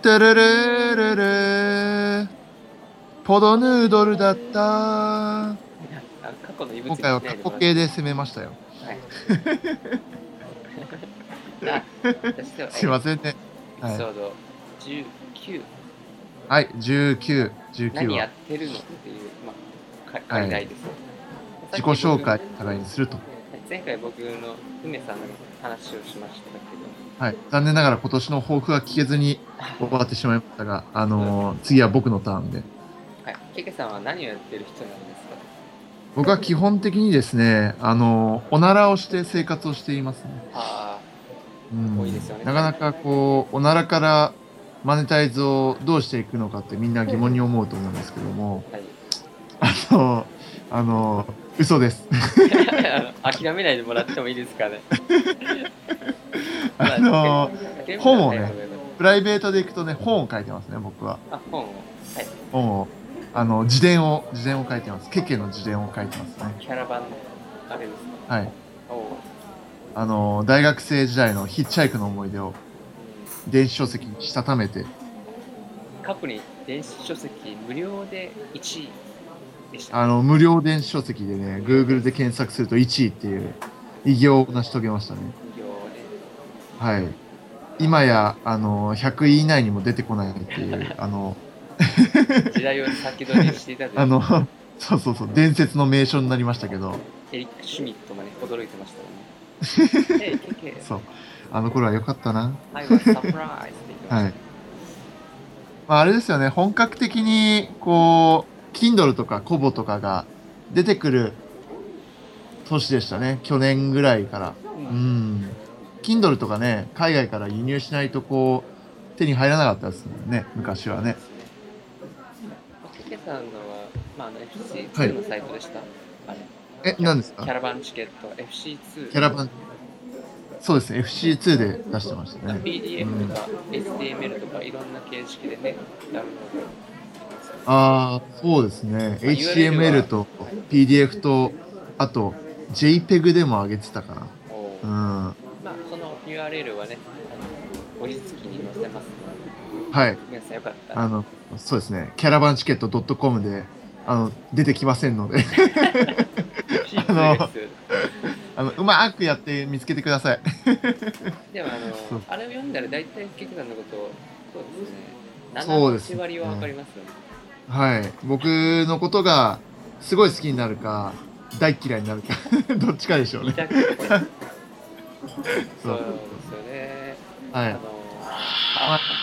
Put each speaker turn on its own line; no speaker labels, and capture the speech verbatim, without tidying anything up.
トゥルルルルポドヌードルだった。
あ過去の異物に
今回は過去形で攻めましたよ。
はい。あ、私と、
すいませんね。
エピソードじゅうきゅう。
はい、じゅうきゅう、じゅうきゅう
何や
は
ってるのっていう、まあ、か
はい
仮題ですよ。
自己紹介を互いにすると。
前回僕の梅さんの話をしましたけど、
はい、残念ながら今年の抱負は聞けずに終わってしまいましたが、あのー次は僕のターンで。
はい、ケケさんは何をやってる人なんですか？
僕は基本的にですね、あのーおならをして生活をしていますね。
あ
うん
多いですよね
なかなかこう、おならからマネタイズをどうしていくのかってみんな疑問に思うと思うんですけども、
あ、はい。
あの、あの、嘘です。
あの諦めないでもらってもいいですかね。
あの、
諦めたら
本をね、
早い方がよかっ
プライベートで行くとね、本を書いてますね、僕は。
たあ、本を。はい。
本を、あの、自伝を、自伝を書いてます。ケケの自伝を書いてますね。
キャラバン、あれですか？
はい。
おお。
あの、大学生時代のヒッチハイクの思い出を電子書籍にしたためて、
過去に電子書籍無料でいちいでした、
あの、無料電子書籍でね、Google で検索するといちいっていう偉業を成し遂げましたね。
無料で。
はい。今や、あの、ひゃくい以内にも出てこないっていう、あの、
時代を先取りしていたという
あの、そうそうそう、伝説の名称になりましたけど、
エリック・シュミットもね、驚いてましたもんね。えい、ケケ、
そう、あの頃は良かったな。
I was surprised って言ってました
はい。
ね。
まあ、あれですよね、本格的に、こう、Kindle とか Kobo とかが出てくる年でしたね、去年ぐらいから。
う
うんん。Kindle とかね、海外から輸入しないと、こう、手に入らなかったですもんね、昔はね。
ケケさんのは、まあ、あの エフシー
は
ツー
い。
のサイトでした。あれ、
え、
キャ
何ですか？
キャラバンチケット エフシーツー。
キャラバン、そうですね、エフシーツー で出してましたね。う
ピーディーエフ
ん。
とか エスティーエムエル とかいろんな形式でね、ダウンロードできますよね。
ああ、そうですね。
まあ、ユーアールエル は、
エイチティーエムエル
はい、
と ピーディーエフ と、あと JPEG でも上げてたか
お
な。う
ま
ん。
あ、その ユーアールエル はね、あのご日付に載せますので、
はい。
皆さんよかったら。
あの、そうですね。キャラバンチケット .com で、あの、出てきませんのであの、
シーツー です。
あの、うまくやって見つけてください。
でも、あの、
そう
あれを読んだら大体ケケさんのこと、そうですね、ななのはち
そうですね。
割はわかりますよね。
はい。僕のことがすごい好きになるか、大嫌いになるかどっちかでしょうね。
二択ですね。
そうそう
そうですよね。
そう。はい。
あの、
まあ、
あ、